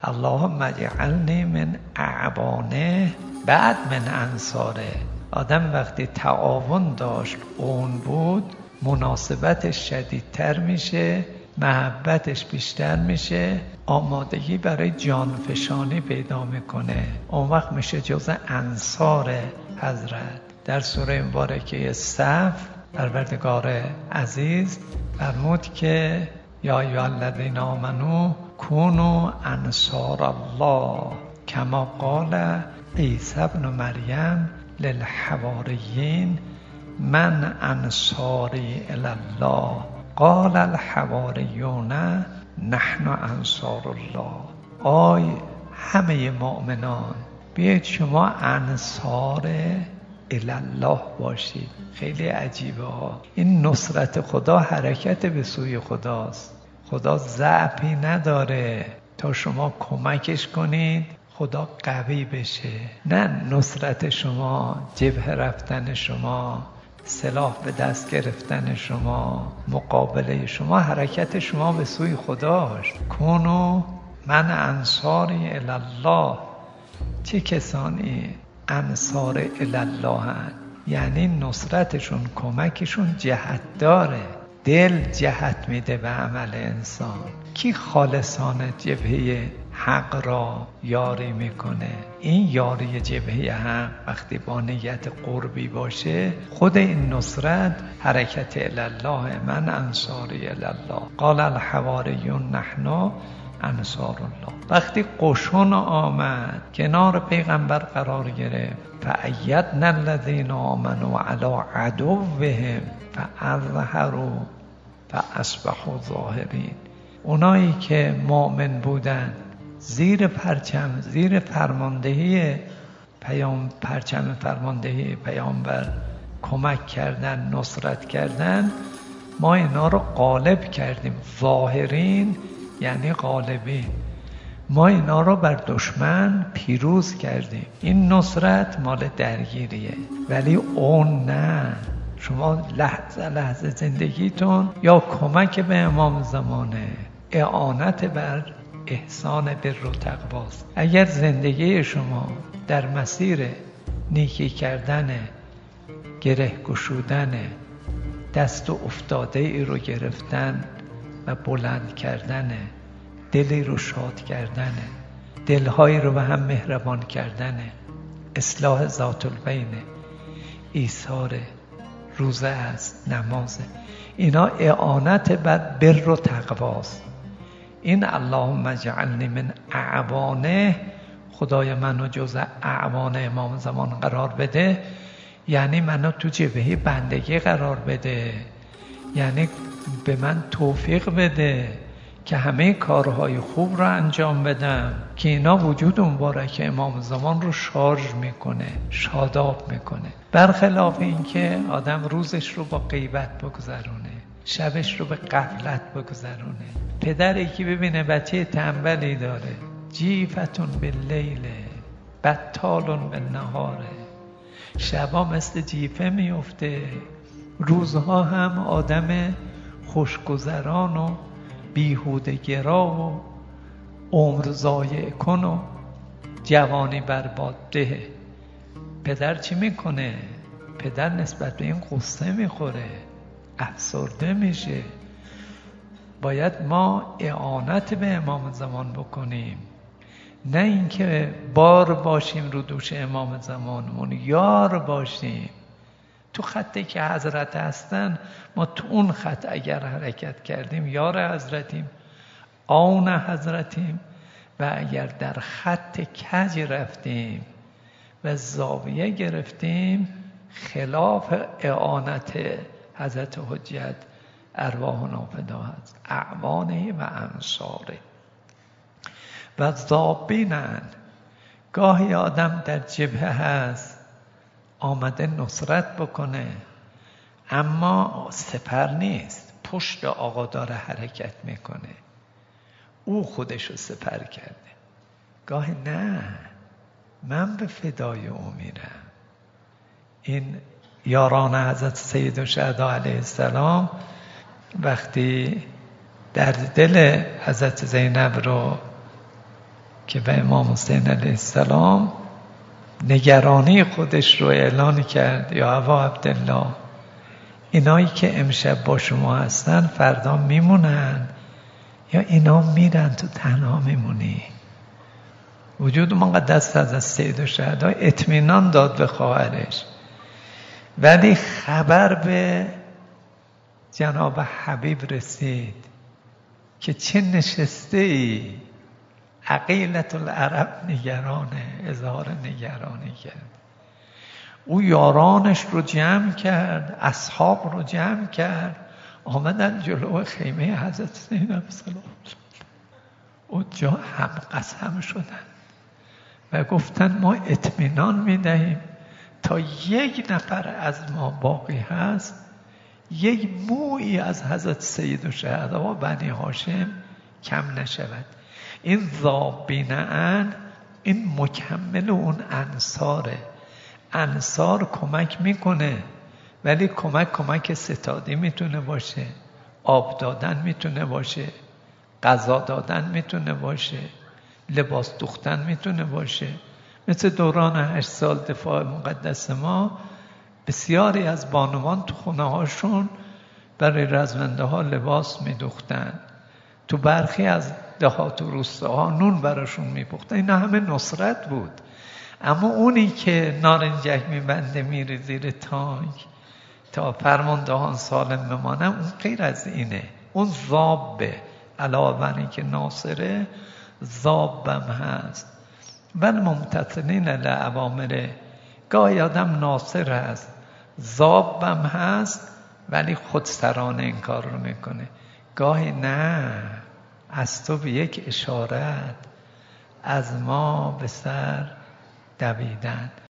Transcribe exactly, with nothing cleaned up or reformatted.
اللهم اجعلنی من اعوانه بعد من انصاره. آدم وقتی تعاون داشت، اون بود، مناسبتش شدیدتر میشه، محبتش بیشتر میشه، آمادگی برای جانفشانی پیدا میکنه، اون وقت میشه جز انصار حضرت. در سوره مبارکه صف پروردگار عزیز فرمود که یا ایها الذین آمنو کونوا انصار الله کما قال عیسی ابن مریم للحواریین من انصاری الی الله قال الحواریون نحن انصار الله. آی همه مؤمنان بیاید شما انصار الی الله باشید. خیلی عجیبه ها. این نصرت خدا حرکت به سوی خداست. خدا ضعفی نداره تا شما کمکش کنید خدا قوی بشه. نه نصرت شما، جبهه رفتن شما، سلاح به دست گرفتن شما، مقابله شما، حرکت شما به سوی خداست. کونو من انصاری الی الله. چه کسانی انصار الی الله هن؟ یعنی نصرتشون، کمکشون جهت داره، دل جهت میده به عمل انسان. کی خالصانه جبهه حق را یاری میکنه؟ این یاری جبهه حق وقتی با نیت قربی باشه، خود این نصرت حرکت الی الله من انصاری الی الله قال الحواریون نحن انصار الله. وقتی قشون آمد کنار پیغمبر قرار گرفت، فأیدنا الذین آمنوا علی عدوهم فاظهروا فاصبحوا ظاهرین. اونایی که مؤمن بودن زیر پرچم، زیر فرماندهی پیام پرچم فرماندهی پیامبر کمک کردن، نصرت کردن، ما اینا رو غالب کردیم. ظاهرین یعنی غالبین. ما اینا رو بر دشمن پیروز کردیم. این نصرت مال درگیریه، ولی اون نه. شما لحظه لحظه زندگیتون یا کمک به امام زمانه، اعانت بر احسان بر و تقواست. اگر زندگی شما در مسیر نیکی کردن، گره گشودن، دست و افتاده ای رو گرفتن و بلند کردن، دلی رو شاد کردن، دلهایی رو به هم مهربان کردن، اصلاح ذات البین، ایثار، روزه است، نمازه، اینا اعانت بر بر و تقواست. این اللهم اجعلنی من اعوانه، خدای منو جز اعوان امام زمان قرار بده، یعنی منو تو جبهه بندگی قرار بده، یعنی به من توفیق بده که همه کارهای خوب رو انجام بدم که اینا وجود مبارک امام زمان رو شارژ میکنه، شاداب میکنه. برخلاف این که آدم روزش رو با غیبت بگذرونه، شبش رو به غفلت بگذرونه. پدری که ببینه بچه تنبلی داره، جیفتون باللیل بطالون بالنهاره، شبا مثل جیفه میفته، روزها هم آدم خوشگذران و بیهوده گرا و عمر ضایع کن و جوانی برباد ده. پدر چی میکنه؟ پدر نسبت به این قصه میخوره، افسرده میشه. باید ما اعانت به امام زمان بکنیم، نه اینکه بار باشیم رو دوش امام زمانمون، یار باشیم. تو خطی که حضرت هستن، ما تو اون خط اگر حرکت کردیم یار حضرتیم، آن حضرتیم. و اگر در خط کج رفتیم و زاویه گرفتیم، خلاف اعانت حضرت حجت ارواحنا فدا هست، اعوانه و انصاره. و ذابینن، گاهی آدم در جبهه هست، آمده نصرت بکنه، اما سپر نیست، پشت آقا داره حرکت میکنه، او خودشو سپر کرده. گاهی نه، من به فدای او میرم. این یاران حضرت سید الشهدا علیه السلام وقتی در دل حضرت زینب رو که به امام حسین علیه السلام نگرانی خودش رو اعلان کرد: یا ابا عبدالله، اینایی که امشب با شما هستن فردا میمونن یا اینا میرن، تو تنها میمونی؟ وجود مقدس از سید الشهدا اطمینان داد به خواهرش، ولی خبر به جناب حبیب رسید که چه نشسته ای. عقیلة العرب نگرانه، اظهار نگرانی کرد. او یارانش رو جمع کرد، اصحاب رو جمع کرد، آمدن جلو خیمه حضرت زینب سلام او جا هم قسم شدن و گفتن ما اطمینان میدهیم تا یک نفر از ما باقی هست، یک مویی از حضرت سید الشهدا و بنی هاشم کم نشود. این ذابینه‌ان این مکمل اون انصاره. انصار کمک میکنه، ولی کمک کمک ستادی میتونه باشه، آب دادن میتونه باشه، غذا دادن میتونه باشه، لباس دوختن میتونه باشه. مثل دوران هشت سال دفاع مقدس ما، بسیاری از بانوان تو خونه هاشون برای رزمنده ها لباس میدوختن، تو برخی از دهات و روستاها نون براشون میپختن. اینا همه نصرت بود. اما اونی که نارنجک میبنده میره زیر تانک تا فرماندهان سالم بمانن، اون غیر از اینه. اون ذابه، علاوه بر این که ناصره، ذابم هست. ولی ممتثلین لأوامر، گاهی آدم ناصر هست، ذابم هست، ولی خودسرانه این کار رو میکنه. گاهی نه، از تو به یک اشارت از ما به سر دویدن.